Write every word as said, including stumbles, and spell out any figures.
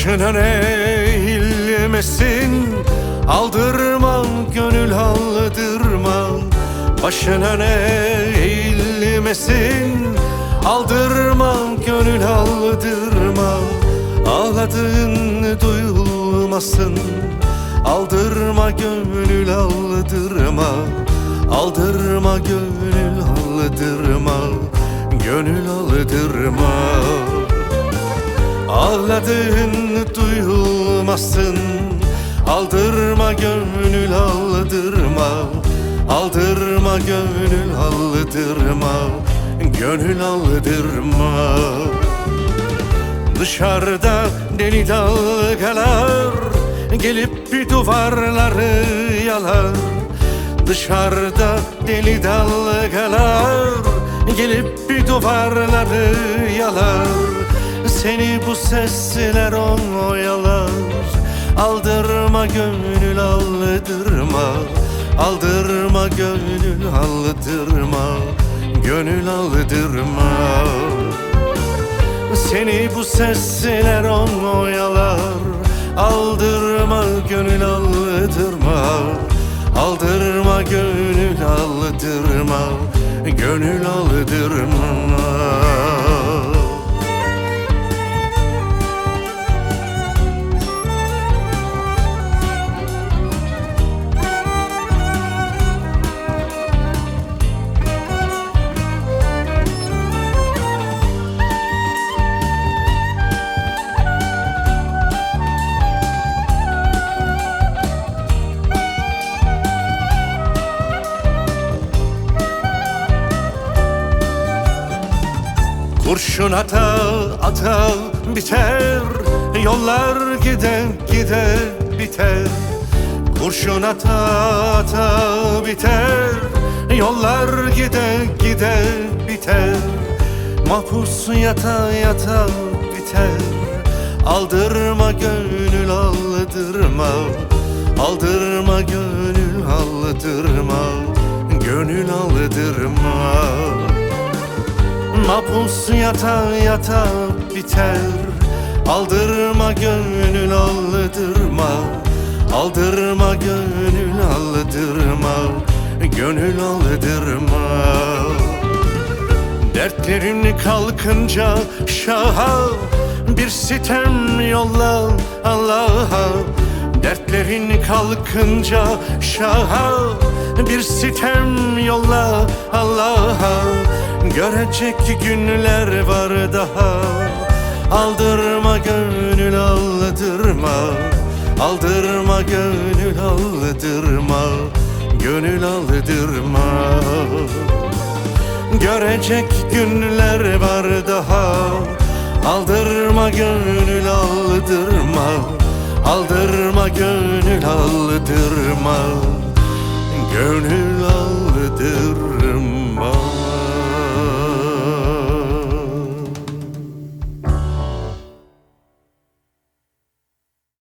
Başına eğilmesin, aldırma gönül aldırma. Başına eğilmesin, aldırma gönül aldırma. Ağladığın duyulmasın, aldırma gönül aldırma. Aldırma gönül aldırma, gönül aldırma. Ağladığın duyulmasın, aldırma gönül aldırma. Aldırma gönül aldırma, gönül aldırma. Dışarıda deli dalgalar gelip bir duvarları yalar. Dışarıda deli dalgalar gelip bir duvarları yalar. Seni bu sesler oyalar. Aldırma gönül aldırma. Aldırma gönül aldırma, gönül aldırma. Seni bu sesler oyalar. Aldırma gönül aldırma. Aldırma gönül aldırma, gönül aldırma. Kurşun ata ata biter, yollar gide gide biter. Kurşun ata ata biter, yollar gide gide biter. Mahpus yata yata biter. Aldırma gönül aldırma. Aldırma gönül aldırma, gönül aldırma. Mahpus yata yata biter. Aldırma gönül aldırma. Aldırma gönül aldırma, gönül aldırma. Dertlerin kalkınca şaha bir sitem yolla Allah'a. Dertlerin kalkınca şaha bir sitem yolla Allah'a. Görecek günler var daha. Aldırma gönül aldırma. Aldırma gönül aldırma, gönül aldırma. Görecek günler var daha. Aldırma gönül aldırma. Aldırma gönül aldırma, gönül aldırma.